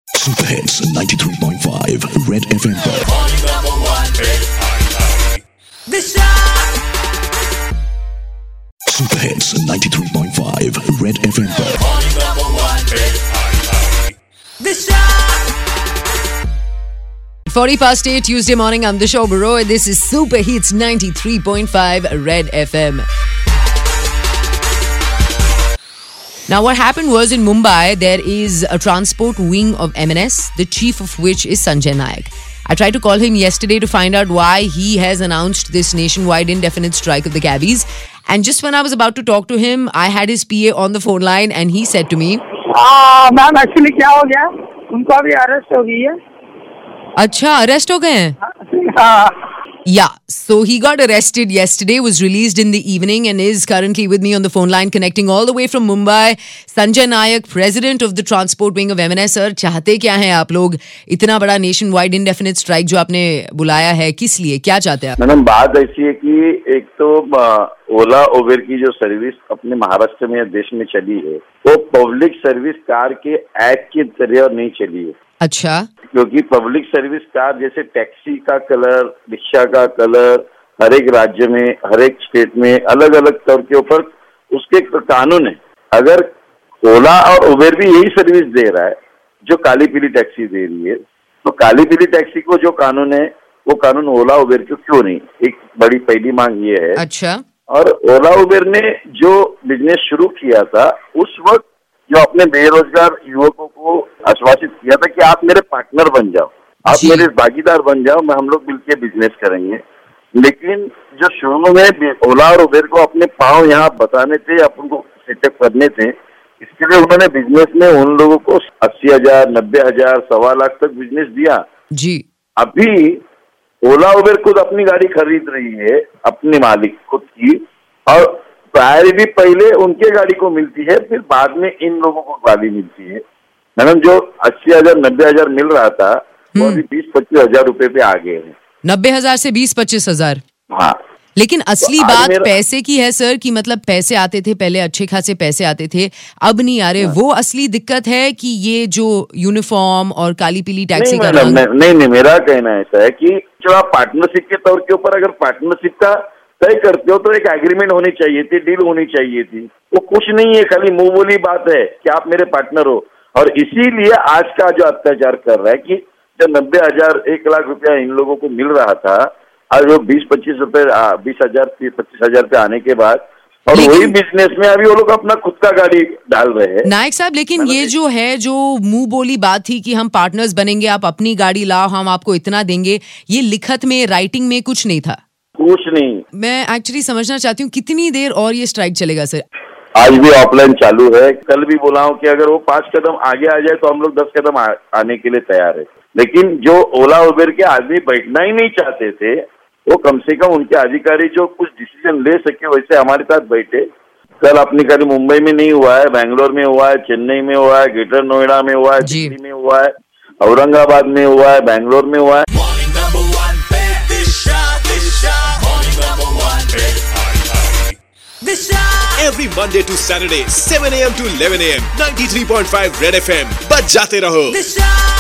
Super hits 93.5 red FM पर। Super hits 93.5 red FM पर। 8 Tuesday morning, I'm the show bro. This is Super Hits 93.5 Red FM. Now what happened was in Mumbai, there is a transport wing of M&S, the chief of which is Sanjay Nayak. I tried to call him yesterday to find out why he has announced this nationwide indefinite strike of the cabbies. And just when I was about to talk to him, I had his PA on the phone line and he said to me, ma'am actually क्या हो गया, उनको अभी arrest हो गई है। अच्छा, arrest हो गए हैं? Yeah, so he got arrested yesterday, was released in the evening and is currently with me on the phone line connecting all the way from Mumbai. Sanjay Nayak, president of the transport wing of M&S. Sir, चाहते क्या हैं आप लोग? इतना बड़ा nationwide indefinite strike जो आपने बुलाया है, किस लिए, क्या चाहते हैं आप? मैडम, बात ऐसी है कि एक तो ओला उबेर की जो सर्विस अपने महाराष्ट्र में या देश में चली है, वो पब्लिक सर्विस कार के एक्ट की तरह नहीं चली है। अच्छा, क्योंकि पब्लिक सर्विस कार जैसे टैक्सी का कलर, रिक्शा का कलर, हर एक राज्य में, हर एक स्टेट में अलग अलग तौर के ऊपर उसके कानून है। अगर ओला और उबेर भी यही सर्विस दे रहा है जो काली पीली टैक्सी दे रही है, तो काली पीली टैक्सी को जो कानून है वो कानून ओला उबेर को क्यों नहीं? एक बड़ी पहली मांग ये है। अच्छा। और ओला उबेर ने जो बिजनेस शुरू किया था उस वक्त जो अपने बेरोजगार युवकों को आश्वासित किया था कि आप मेरे पार्टनर बन जाओ, आप मेरे भागीदार बन जाओ, मैं हम लोग मिलकर बिजनेस करेंगे। लेकिन जो शुरू में ओला और उबेर को अपने पांव यहाँ बताने थे, अपन को सेटअप करने थे, इसके लिए उन्होंने बिजनेस में उन लोगों को 80,000, 90,000, 1.25 लाख तक बिजनेस दिया जी। अभी ओला उबेर खुद अपनी गाड़ी खरीद रही है, अपने मालिक खुद की, और प्रायोरिटी पहले उनके गाड़ी को मिलती है, फिर बाद में इन लोगों को गाड़ी मिलती है। मैडम, जो 80,000, 90,000 मिल रहा था वो अभी 20-25 हजार रुपए पे आ गए हैं। 90,000 से 20-25 हजार। हाँ, लेकिन असली बात पैसे की है सर, कि मतलब पैसे आते थे पहले, अच्छे खासे पैसे आते थे, अब नहीं आ रहे। वो असली दिक्कत है कि ये जो यूनिफॉर्म और काली पीली टैक्सी का नहीं, मेरा कहना ऐसा है कि जो आप पार्टनरशिप के तौर के ऊपर अगर पार्टनरशिप का तय करते हो तो एक एग्रीमेंट होनी चाहिए थी, डील होनी चाहिए थी। वो कुछ नहीं है, खाली मुंह बोली बात है कि आप मेरे पार्टनर हो। और इसीलिए आज का जो अत्याचार कर रहा है कि जब 90,000, 1 लाख रुपया इन लोगों को मिल रहा था, आज वो 20-25 रुपए, 20,000, 25,000 पे आने के बाद, और वही बिजनेस में अभी वो लोग अपना खुद का गाड़ी डाल रहे हैं। नायक साहब, लेकिन ये जो है, जो मुंह बोली बात थी कि हम पार्टनर्स बनेंगे, आप अपनी गाड़ी लाओ, हम आपको इतना देंगे, ये लिखत में, राइटिंग में कुछ नहीं था। कुछ नहीं। मैं एक्चुअली समझना चाहती हूँ कितनी देर और ये स्ट्राइक चलेगा सर? आज भी ऑफलाइन चालू है। कल भी बोला हूँ कि अगर वो 5 कदम आगे आ जाए तो हम लोग 10 कदम आने के लिए तैयार है। लेकिन जो ओला उबेर के आदमी बैठना ही नहीं चाहते थे, वो कम से कम उनके अधिकारी जो कुछ डिसीजन ले सके वैसे हमारे साथ बैठे। कल अपनी खाली मुंबई में नहीं हुआ है, बैंगलोर में हुआ है, चेन्नई में हुआ है, ग्रेटर नोएडा में हुआ है, दिल्ली में हुआ है, औरंगाबाद में हुआ है, बैंगलोर में हुआ है। Every Monday to Saturday, 7 a.m. to 11 a.m. 93.5 Red FM. बच जाते रहो।